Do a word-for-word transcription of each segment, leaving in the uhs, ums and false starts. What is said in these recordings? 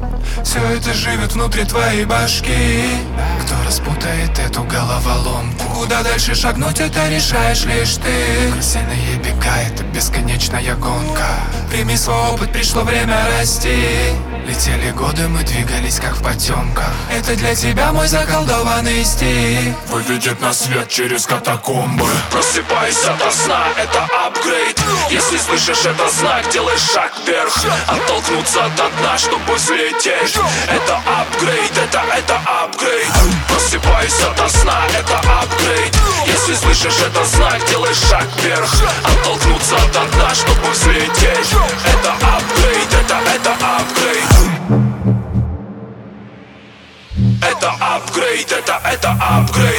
Все это живет внутри твоей башки. Кто распутает эту головоломку? Куда дальше шагнуть, это решаешь лишь ты. Крысиные бега, это бесконечная гонка. Прими свой опыт, пришло время расти. Летели годы, мы двигались как в потемках. Это для тебя мой заколдованный стих. Выведет на свет через катакомбы. Просыпайся ото сна, это апгрейд. Если слышишь это знак, делай шаг вверх. Оттолкнуться от дна, чтобы взлететь. Это апгрейд, это, это апгрейд. Просыпайся ото сна, это апгрейд. Если слышишь это знак, делай шаг вверх. Оттолкнуться от дна, чтобы взлететь. Это апгрейд, это, это апгрейд. Это апгрейд, это, это апгрейд.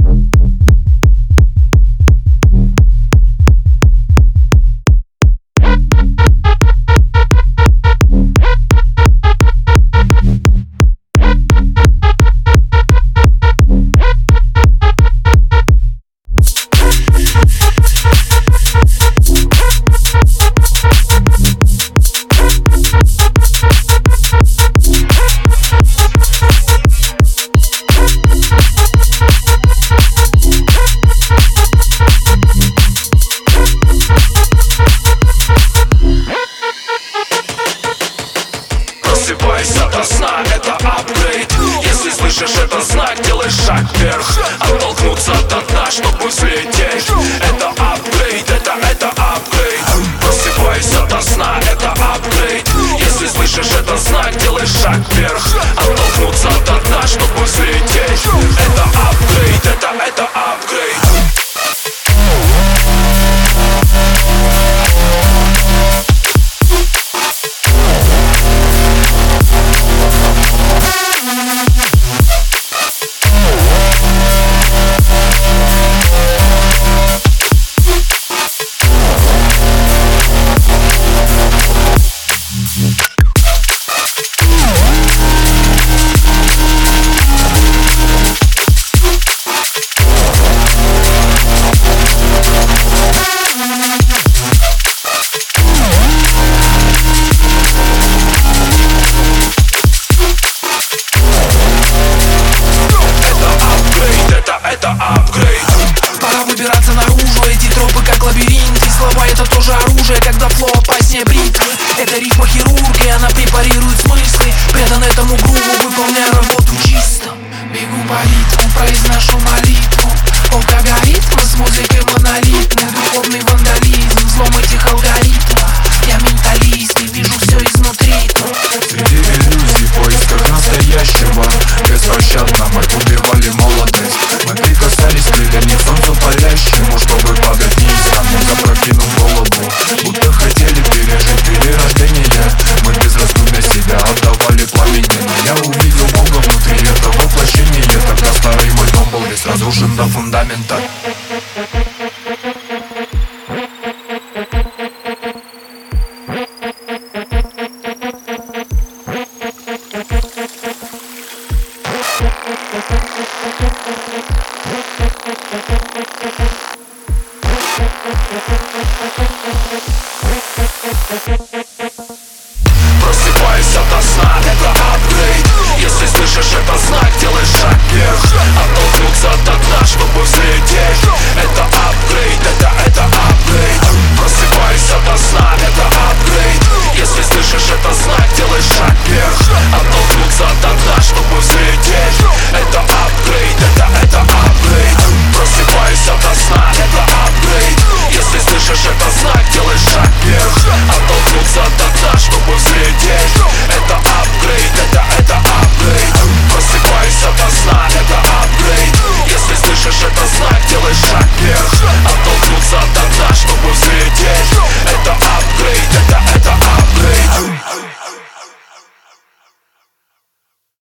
Просыпайся ото сна, это апгрейд. Если слышишь это знак, делай шаг вверх. Оттолкнуться от дна, чтобы взлететь. Это апгрейд, это, это апгрейд. Просыпайся ото сна, это апгрейд. Если слышишь это знак, делай шаг вверх. Оттолкнуться от дна, чтобы взлететь. Это апгрейд, это, это апгрейд. Пора выбираться наружу, эти тропы как лабиринт. И слова это тоже оружие, когда флоу опаснее бритвы. Это ритма хирурга, и она препарирует смыслы. Предан этому груву, выполняя работу чисто. Бегу по ритму, произношу молитву. Ок, алгоритмы с музыкой монолитной. Духовный вандализм, взлом этих алгоритмов. Я менталист и вижу все изнутри. Среди иллюзий в поисках настоящего. Беспощадно мы убивали молодость. Мы прикасались к крыльям солнцу палящему, чтобы падать низко, мы запрокинув голову. Будто хотели пережить перерождение. Мы безрассудно себя отдавали пламени. Но я увидел Бога внутри этого воплощения. Тогда старый мой дом был весь разрушен до фундамента.